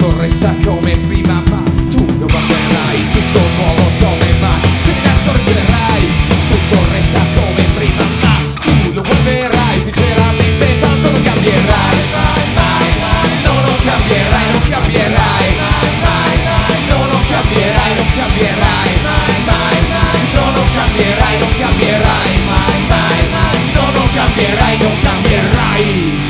tutto resta come prima, ma tu lo guarderai, tutto nuovo come mai, te ne accorgerai, tutto resta come prima, ma tu lo guarderai, sinceramente tanto non cambierai, no, non cambierai, non cambierai, no, non cambierai, non cambierai, no, non cambierai, non cambierai, no, non cambierai, non cambierai.